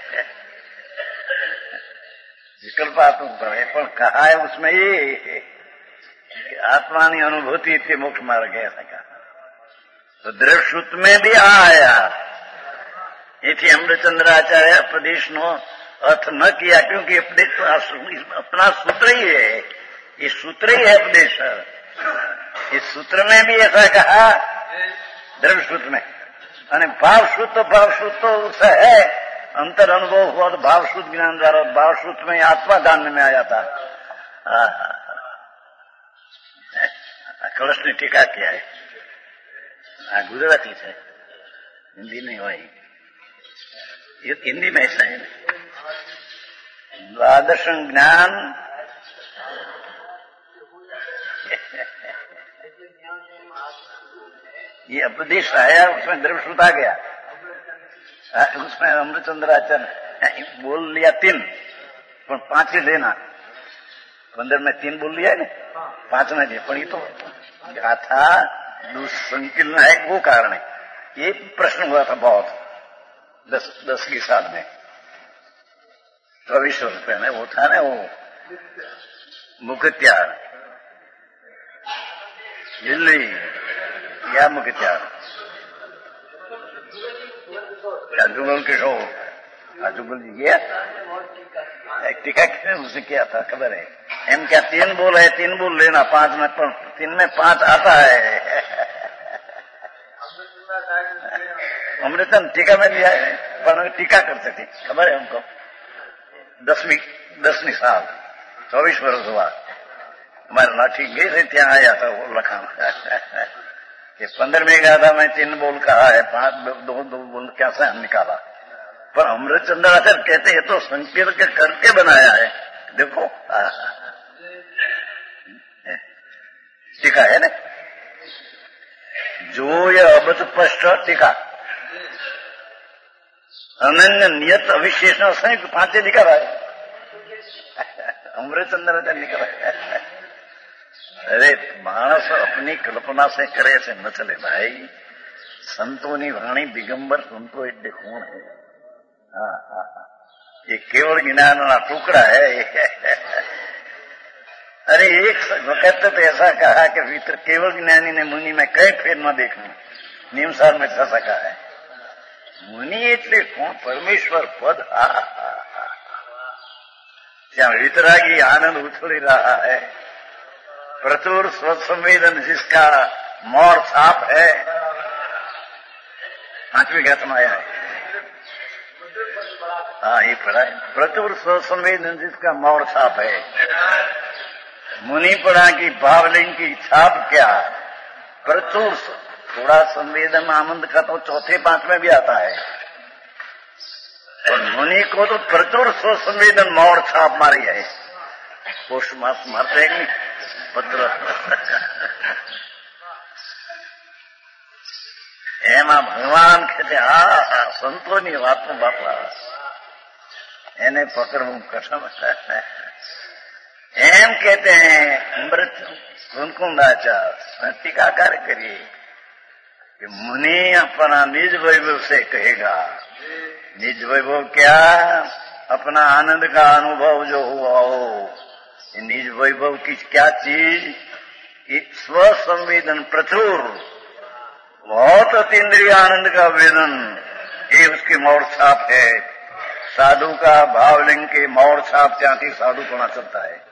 विकल्पात्मक पर है, पर कहा है उसमें ये आत्मा की अनुभूति थी मोक्ष मार्ग है, ऐसा कहा। तो द्रव्यश्रुत में भी आया। ये अमृतचंद्राचार्य उपदेश नो अर्थ न किया, क्योंकि उपदेश तो अपना सूत्र ही है, ये सूत्र ही है उपदेश। इस सूत्र में भी ऐसा कहा द्रव्यश्रुत में, અને ભાવશુદ્ધ તો ભાવશુદ્ધ तो उससे है अंतर अनुभव हुआ तो भावशुद्ध ज्ञान द्वारा भावशुद्ध में आत्मा जानने में आया था। कलश ने टीका किया है, हाँ गुजराती से, हिंदी नहीं हुई। हिंदी में ऐसा है द्वादशन ज्ञान ये उपदेश आया, उसमें द्रव्यश्रुत आ गया। उसमें अमृतचंद्राचार्य बोल लिया तीन, पर पांच ही लेना। पंद्रह में तीन बोल लिया है, पांच में दिया, पर ये तो गाथा दुसंकीर्ण है, वो कारण है। ये प्रश्न हुआ था बहुत दस दस की साल में चौबीस रुपये में वो था ना वो मुखत्यार दिल्ली या मुखत्यार क्या जुगल किशोर जुगल जी गया एक टीका उसे क्या था खबर है एम क्या तीन बोल है तीन बोल लेना पांच में तीन में पांच आता है अमृतन टीका में लिया है पर टीका करते थे खबर है हमको दसवीं दसवीं साल चौबीस वर्ष हुआ हमारे लाठी गई थे त्या आया था वो लखान कि पंद्रह में गया था मैं तीन बोल कहा है पांच दो दो बोल कैसे हम निकाला पर अमृत चंद्राचार्य कहते हैं तो संकीर्ण के करके बनाया है देखो टीका है ना जो ये अबध स्पष्ट टीका अनन्य नियत अविशेषण संयुक्त पांचे लिखा रहा है अमृत चंद्राचार्य लिखा रहा है। अरे मानस अपनी कल्पना से करे से न चले भाई संतों की वाणी दिगंबर संतो एट कौन है हाँ हाँ हाँ ये केवल ज्ञान ना टुकड़ा है अरे एक वक्त तो ऐसा कहा कि भीतर केवल ज्ञानी ने मुनि में कई फेर न देखना नियमसार में ऐसा कहा है मुनि एटले कौन परमेश्वर पद हा क्या वितरागी आनंद उछल रहा है प्रचुर स्वसंवेदन जिसका मोर छाप है पांचवी गत में आया है हाँ ये पढ़ा है प्रचुर स्वसंवेदन जिसका मोर छाप है मुनिपड़ा की भावलिंग की छाप क्या प्रचुर थोड़ा संवेदन आनंद का तो चौथे पांचवें भी आता है और मुनि को तो प्रचुर स्वसंवेदन मोर छाप मारी है पोष मास मारते नहीं पत्र एमा भगवान कहते आ संतों की बात में बापा एने पकड़વું कठिन एम कहते हैं अमृत कुंकुंदाचार्य टीकाकार करिए कि मुनि अपना निज वैभव से कहेगा निज वैभव क्या अपना आनंद का अनुभव जो हुआ हो निज वैभव की क्या चीज स्व संवेदन प्रचुर बहुत अतीन्द्रिय आनंद का वेदन ये उसकी मौर छाप है साधु का भावलिंग के मौर छाप चाहती साधु कोना चलता है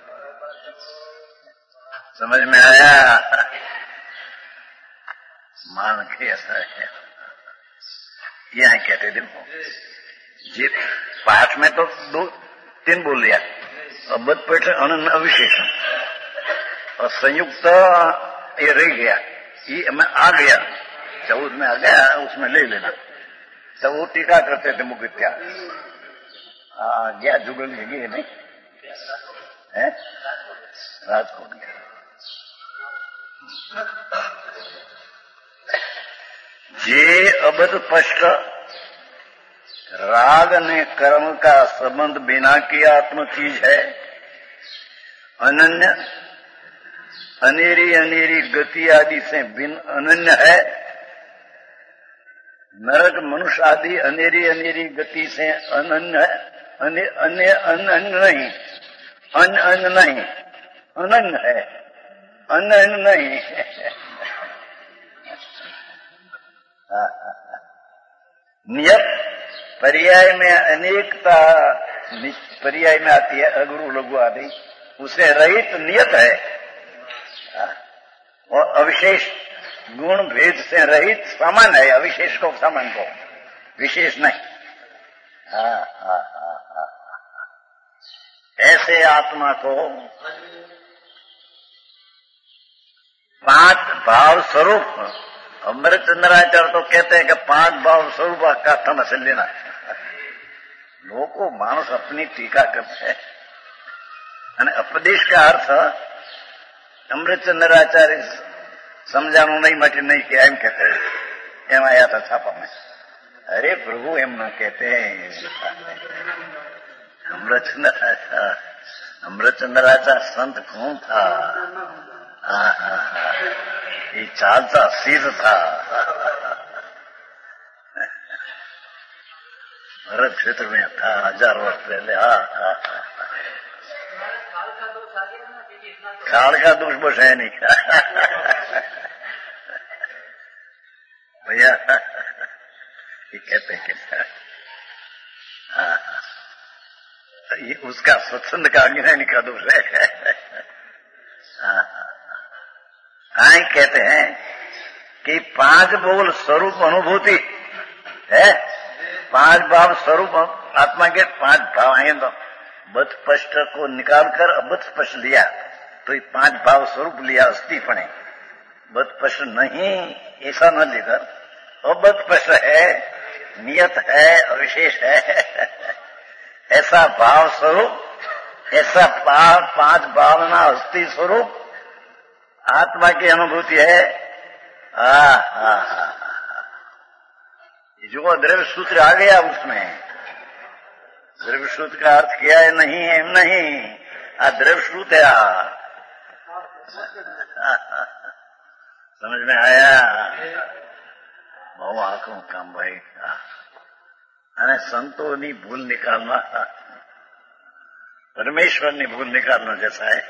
समझ में आया मान के ऐसा है यह कहते देखो जी पाठ में तो दो तीन बोल लिया अबध पेट अनन्य अविशेषण और संयुक्त ये रह गया ये मैं आ गया चौथ में आ गया उसमें ले लेना तो वो टीका करते थे मुख्य आ गया जुगल गए नहीं है राजकोट गया जे अबध स्पष्ट राग ने कर्म का संबंध बिना की आत्म चीज है अनन्य अनेरी अनेरी गति आदि से बिन अनन्य है नरक मनुष्य आदि अनेरी अनेरी गति से अनन्य है अन्य अन्य अनन्य नहीं अन्य अन्य नहीं अनन्य है अन्य अन्य नहीं नियत पर्याय में अनेकता पर्याय में आती है अगुरु लघु आदि उसे रहित नियत है और अविशेष गुण भेद से रहित समान है अविशेष को समान को विशेष नहीं हाँ हाँ हाँ हाँ ऐसे आत्मा को पांच भाव स्वरूप अमृत चंद्राचार्य तो कहते हैं कि पांच भाव स्वरूप का थम से लेना लोगों मानस अपनी टीका करते हैं અને ઉપદેશ का अर्थ अमृत चंद्राचार्य समझाणु नहीं मटे नहीं कि एम कहते एम आया था छापा में अरे प्रभु एम न कहते अमृत चंद्राचार्य अमृत चंद्राचार्य संत कौन था हाँ हाँ हाँ ये चालता सिद्ध था भरत क्षेत्र में था हजार वर्ष पहले। हाँ हाँ हाँ, काल का दोष बस है नहीं भैया, ये कहते हैं कि हाँ, ये उसका सत्संग का अज्ञानी का दोष है। हाँ, हाँ, कहते हैं कि पांच बोल स्वरूप अनुभूति है, पांच भाव स्वरूप आत्मा के पांच भाव हैं। तो बत स्पष्ट को निकालकर अबत स्पष्ट लिया तो ये पांच भाव स्वरूप लिया अस्तिपणे। बत स्पष्ट नहीं ऐसा न लेकर अबत स्पष्ट है, नियत है, अविशेष है, ऐसा भाव स्वरूप, ऐसा भाव पांच भावना अस्थि स्वरूप आत्मा की अनुभूति है। हा हा हा, जो द्रव्य सूत्र आ गया उसमें, द्रव्य सूत्र का अर्थ किया है नहीं है नहीं, आ द्रव्य सूत्र है। समझ में आया? बहु आंखों काम भाई। અને સંતોની ભૂલ निकालना परमेश्वरनी भूल निकालना जैसा है।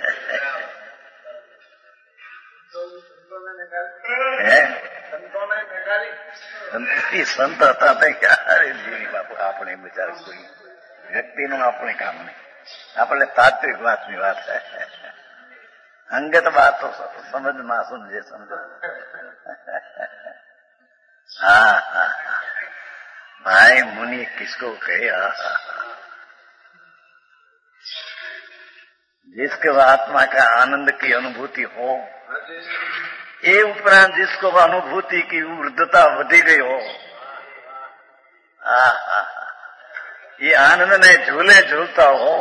संत संत હતા તે ક્યારે જીવી બાપુ, આપણે બિચાર કોઈ વ્યક્તિનું આપણે કામ નહીં, આપણે તાત્વિક વાતની વાત છે, અંગત વાતો સમજ ના સમજે સમજો। हाँ हाँ भाई मुनि किसको कहे? जिसको आत्मा का आनंद की अनुभूति हो, ये उपरांत जिसको अनुभूति की ऊर्ध्वता वधी गई हो, हाँ हाँ ये आनंद में झूले झूलता हो,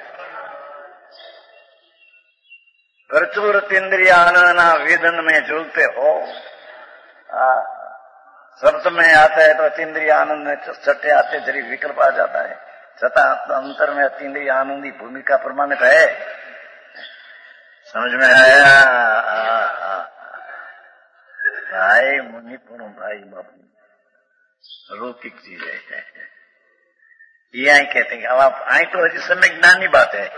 प्रचुर इंद्रिय आनंद वेदन में झूलते हो, हाँ शब्द में आता है तो अतीन्द्रिय आनंद में छठे आते जरी विकल्प आ जाता है, छठा अंतर में अतीन्द्रिय आनंद की भूमिका प्रमाणित है। समझ में आया? भाई मुनि पुणो भाई बाबू लौकिक चीज है, ये आई कहते हैं। अब आप आई तो अभी समय ज्ञान की बात है।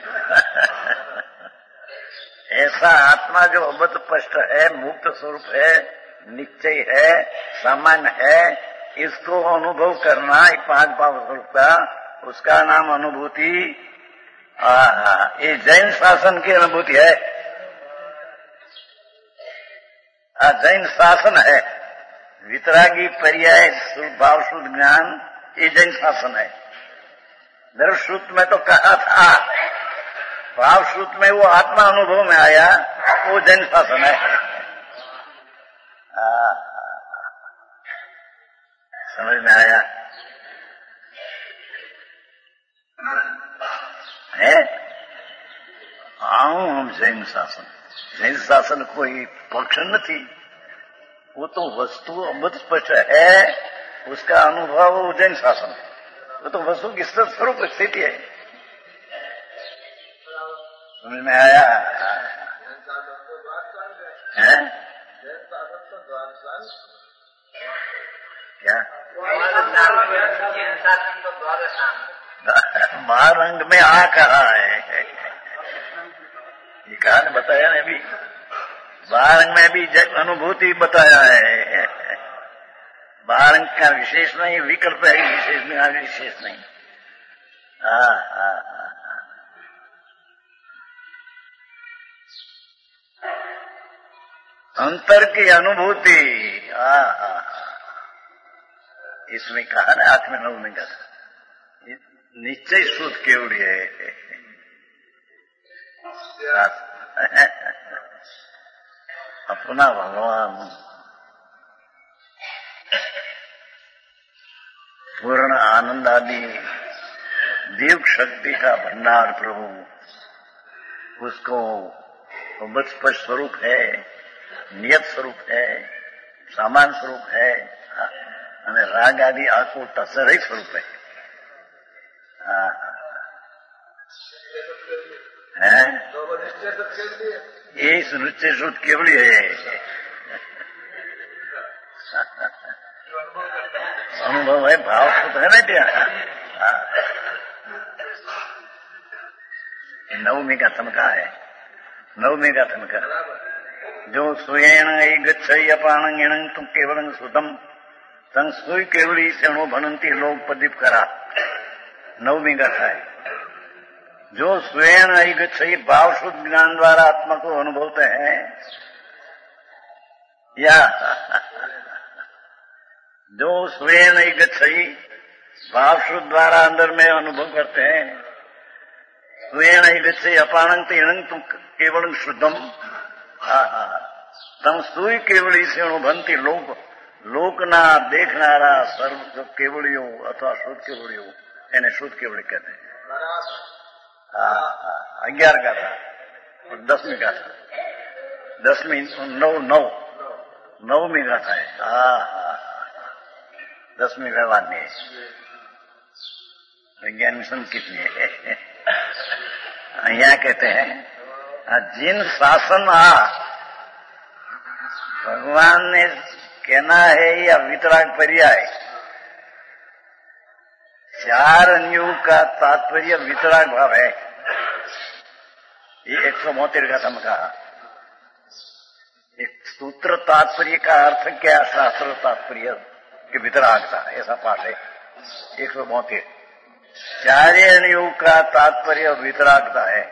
ऐसा आत्मा जो अबत स्पष्ट है, मुक्त स्वरूप है, निश्चय है, सामान्य है, इसको अनुभव करना पांच भाव स्वरूप का, उसका नाम अनुभूति। ये जैन शासन की अनुभूति है, आ, जैन शासन है। वितरागी पर्याय भाव शुद्ध ज्ञान, ये जैन शासन है। दर्शुत में तो कहा था, भाव शुद्ध में वो आत्मा अनुभव में आया, वो जैन शासन है। आ, समझ में आया? है आऊं हम जैन शासन। जैन शासन कोई पक्ष नहीं, वो तो वस्तु अमृत स्पष्ट है, उसका अनुभव जैन शासन, वो तो वस्तु की स्वरूप स्थिति है। समझ में आया? है क्या महारंग में आ कहा है, ये कहा ने बताया ने भी, महारंग में भी अनुभूति बताया है। महारंग का विशेष नहीं, विकल्प है, विशेष में आगे विशेष नहीं। हाँ हाँ हाँ अंतर की अनुभूति। हाँ हाँ इसमें कहा ना आत्म नव में कहा निश्चय शुद्ध केवड़ी है। अपना भगवान पूर्ण आनंद आदि दिव्य शक्ति का भंडार प्रभु, उसको अमृत स्पष्ट स्वरूप है, नियत स्वरूप है, सामान स्वरूप है, અને રાગ આદि આકુટ સહિત સ્વરૂપ है। ये निश्चय शुद्ध केवली है। अनुभव है, भाव शुद्ध है ना ત્યાં नवमी का थमका है, नवमी का थमका जो सुयेण गच्छई अपाणंग तुम केवलं सुतम तंग सुई केवली सेणो भनंती लोग प्रदीप करा। नवमी गाथा है, जो स्वयं गच्छई भाव शुद्ध ज्ञान द्वारा आत्मा को अनुभवते हैं, या जो स्वयं गच्छई भाव शुद्ध द्वारा अंदर में अनुभव करते हैं, स्वयं गच्छई अपाणंग इणंग तुम केवल शुद्धम तम सुई केवली से अनुभवती लोक લોકના દેખનારા સર્વ કેવળીઓ અથવા શુદ્ધ કેવળીઓ એને શુદ્ધ કેવળી કહેते हैं। हाँ अग्यारह गाथा और दसवीं गाथा, दसवीं नौ नौ नवमी गाथा है। हाँ हाँ दसवीं व्यवहार में विज्ञान मिशन कितनी है। यहाँ कहते हैं जिन शासन आ भगवान ने कहना है या वितराग पर्याय, चार अन्यों का तात्पर्य वितराग भाव है। ये एक सौ मोहत्तर का सम कहा। एक सूत्र तात्पर्य का अर्थ क्या, शास्त्र तात्पर्य के वितरागता, ऐसा पाठ है एक सौ मोहत्तर। चार अन्यों का तात्पर्य वितरागता है।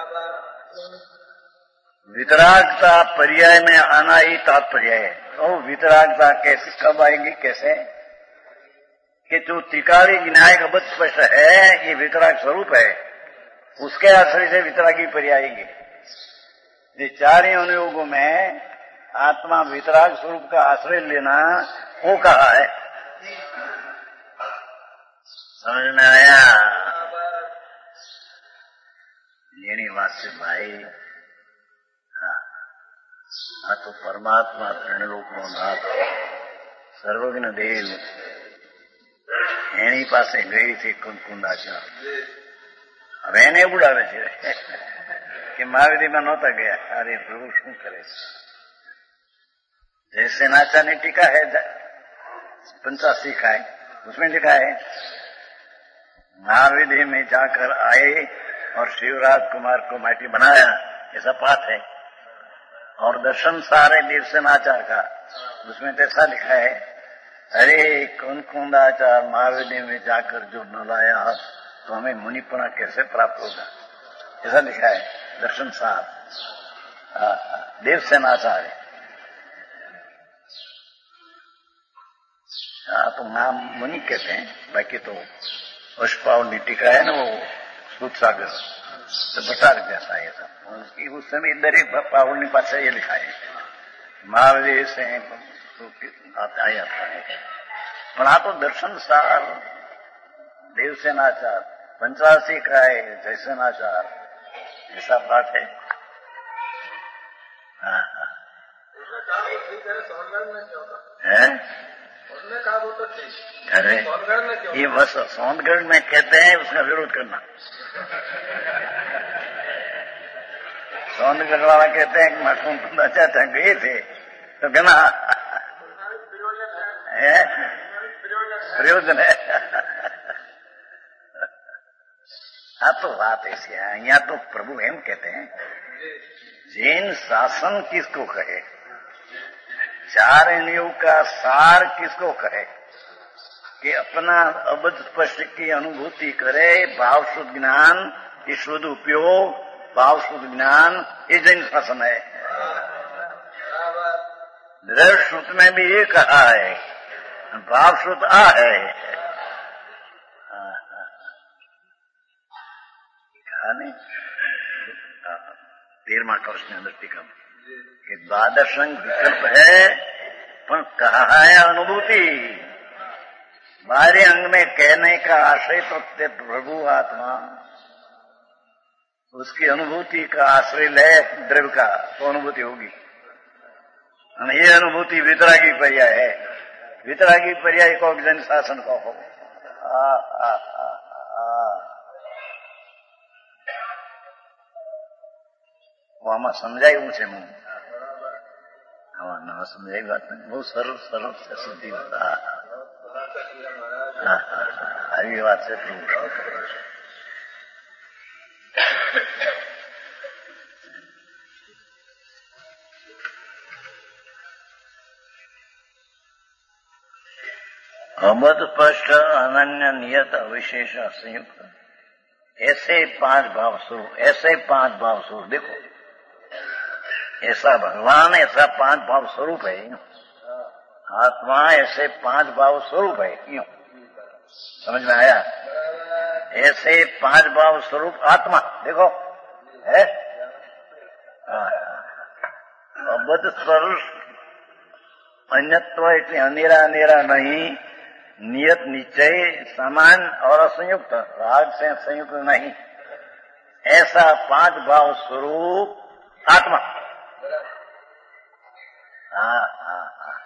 वितरागता पर्याय में आना ही तात्पर्य है। तो वितरागता कैसे कब आएगी, कैसे कि जो तिकारी विनायक अबध स्पष्ट है ये वितराग स्वरूप है, उसके आश्रय से वितरागी पर्याय आएंगे। ये चार अनुयोगों में आत्मा वितराग स्वरूप का आश्रय लेना वो कहा है। समझ में आया? लेनी बात से भाई हाँ तो परमात्मा ત્રણલોકનો નાથ સર્વજ્ઞ દેવ એની પાસે ગઈ છે કુંકુંદાચાર। હવે એને ઉડાવે છે કે મહાવીરમાં નહોતા ગયા। અરે પ્રભુ શું કરે છે? जैसे नाचा ने टीका है पंचासी का है, उसमें लिखा है महाविधि में जाकर आए और शिवराज कुमार को माटी बनाया, ऐसा पाठ है। और दर्शन सारे देवसेनाचार का, उसमें ऐसा लिखा है अरे कौन कुंदाचार महाविधि में जाकर जो न लाया तो हमें मुनिपना कैसे प्राप्त होगा, ऐसा लिखा है दर्शन साहब देवसेनाचार्य। हाँ तो नाम मुनि कहते हैं, बाकी तो अष्टपावनी टीका है ना वो सूत सागर तो बटार जैसा है सब। उसकी उस समय दरेक पावनी पास ये लिखा है महावीर से आया था। पर आप तो दर्शन सार देवसेनाचार पंचासी का है जयसेनाचार ऐसा पाठ है। हाँ हाँ है उसने कहा वो तो ठीक। अरे ये बस सोनगढ़ में कहते हैं उसका विरोध करना। सोनगढ़ वाला कहते हैं कि मैं चाहता गए थे तो कहना है प्रयोजन है। हाँ तो बात ऐसी है, यहाँ तो प्रभु एम कहते हैं जैन शासन किसको कहे, चार इंद्रियों का सार किसको कहे कि अपना अबध स्पष्ट की अनुभूति करे, भाव शुद्ध ज्ञान ये शुद्ध उपयोग, भाव शुद्ध ज्ञान ये जैन शासन है। दृढ़ श्रुत में भी ये कहा है, भाव शुद्ध आ है। कहा नहीं तेरहवां कवच ने अंदर टीका कि द्वादश अंग विकल्प है पर कहा है अनुभूति। बारह अंग में कहने का आश्रय तो प्रभु आत्मा, उसकी अनुभूति का आश्रय ले द्रव्य का तो अनुभूति होगी। ये अनुभूति वितरागी पर्याय है, वितरागी पर्याय को जन शासन को हो। आ, आ, आ, आ। वो आमा समझाયું છે હું આમાં ન સમજાય વાત બહુ સરળ સરળ સિદ્ધિ હતા। આવી વાત છે પ્રભુ. अमद स्पष्ट अनन्य नियत अविशेष संयुक्त ऐसे पांच भाव स्वरूप, ऐसे पांच भाव स्वरूप. देखो ऐसा भगवान ऐसा पांच भाव स्वरूप है, आत्मा ऐसे पांच भाव स्वरूप है. क्यों? समझ में आया? ऐसे पांच भाव स्वरूप आत्मा देखो है. अबद्ध स्पर्श अन्यत्व એટલે અનેરા અનેરા नहीं, नियत निश्चय समान और असंयुक्त, राग से संयुक्त नहीं, ऐसा पांच भाव स्वरूप आत्मा. हाँ हाँ हाँ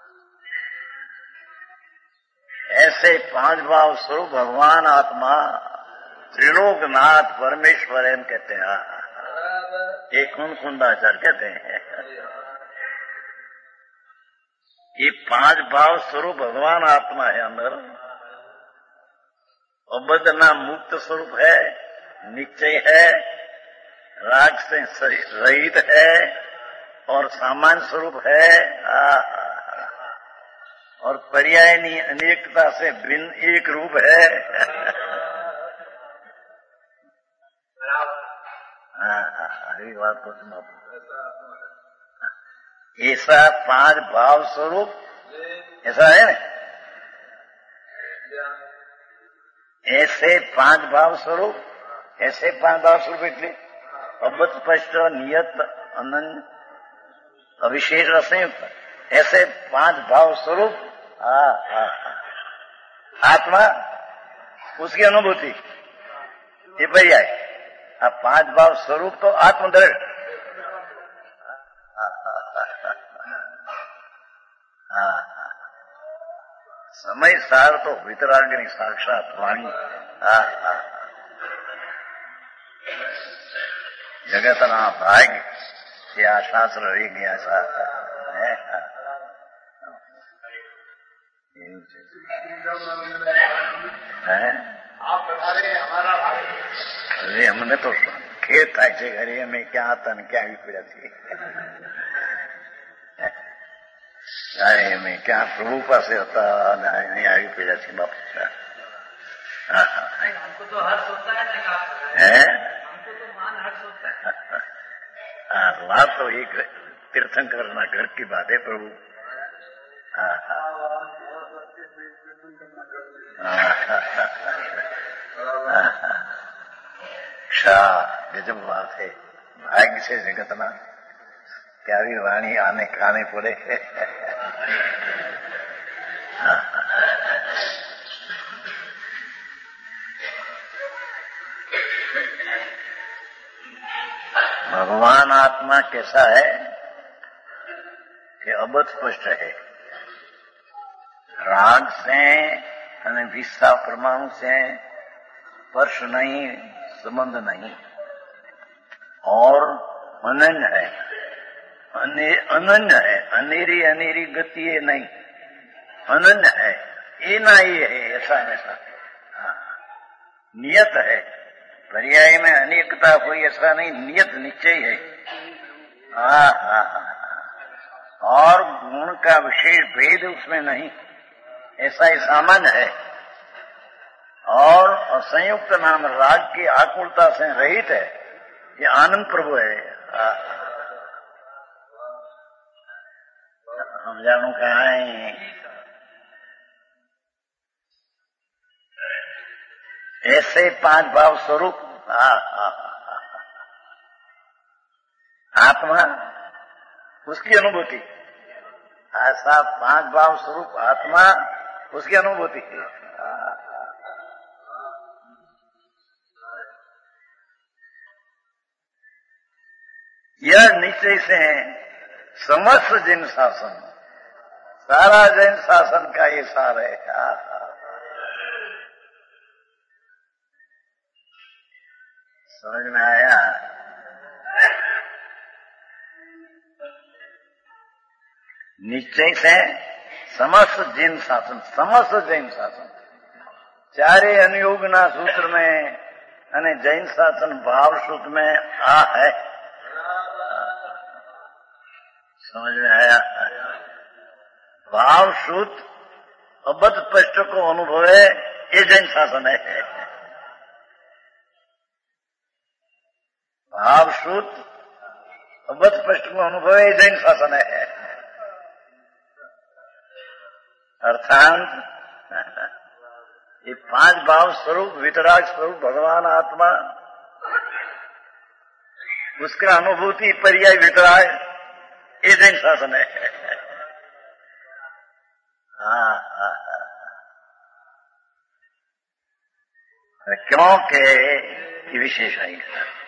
ऐसे पांच भाव स्वरूप भगवान आत्मा त्रिलोकनाथ परमेश्वर एम कहते हैं. एक कुंद कुंदाचार्य कहते हैं ये पांच भाव स्वरूप भगवान आत्मा है. अंदर अबद्ध नाम मुक्त स्वरूप है, निश्चय है, राग से रहित है और सामान्य स्वरूप है, और पर्यायनी अनेकता से भिन्न एक रूप है. हाँ अभी बात तो सुना. ऐसा पांच भाव स्वरूप ऐसा है ना, ऐसे पांच भाव स्वरूप, ऐसे पांच भाव स्वरूप એટલે અબદ્ધ સ્પષ્ટ નિયત અનન્ય अविशेष असंयुक्त ऐसे पांच भाव स्वरूप हाँ हाँ आत्मा उसकी अनुभूति ये पर्याय. अब पांच भाव स्वरूप तो आत्मदृढ़. हाँ समय सार तो वितराग्नि साक्षात वाणी. हाँ हाँ जगतना भाग्य से आ शास्त्र रही गया सा है. आप बता रहे हमारा भाई. अरे हमने तो खेत થાય છે ઘરે અમે ક્યાં હતા ને ક્યાં આવી પડ્યા છીએ. अरे मैं क्या प्रभु पास होता नहीं आई पीड़ा थी बाप. हमको तो हर्ष होता है ना, है हमको तो मान हर्ष होता है. हाँ बात तो एक तीर्थंकर ना घर की बात है प्रभु. हाँ हाँ शाह गजब बात है. भाग्य से जगत ना प्यारी वाणी आने खाने पड़े. भगवान आत्मा कैसा है कि अबद्ध स्पष्ट है, राग से અને વિષા પરમાણુ से स्पर्श नहीं, संबंध नहीं, और अनन्य है, अनन्य है, अनेरी अनेरी गति है नहीं, अनन्य है, ये ना ये है ऐसा ऐसा. नियत है, पर्याय में अनेकता कोई ऐसा नहीं, नियत निश्चय है. हाँ हाँ और गुण का विशेष भेद उसमें नहीं, ऐसा ही सामान्य है. और असंयुक्त नाम राग की आकुलता से रहित है, ये आनंद प्रभु है. हम जानू कहाँ है. ऐसे पांच भाव स्वरूप आत्मा उसकी अनुभूति. ऐसा पांच भाव स्वरूप आत्मा उसकी अनुभूति. यह निश्चय से समस्त जैन शासन, सारा जैन शासन का ये सार है. समझ में आया? निश्चय से समस्त जैन शासन, समस्त जैन शासन चारे अनुयोगना सूत्र में અને જૈન શાસન भाव सूत्र में आ है। समझ में आया? भाव सूत्र अबद्ध स्पष्ट को अनुभवे ये जैन शासन है। भाव सूत्र अबद्ध स्पष्ट को अनुभवे ये जैन शासन है। अर्थात ये पांच भाव स्वरूप वितराग स्वरूप भगवान आत्मा, उसका अनुभूति पर्याय वितराग ये जैन शासन है। हाँ हाँ हाँ, क्योंकि विशेष है।